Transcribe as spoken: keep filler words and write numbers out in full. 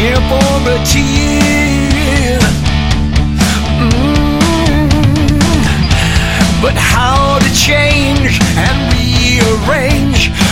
here for a tear. Mm. But how to change and rearrange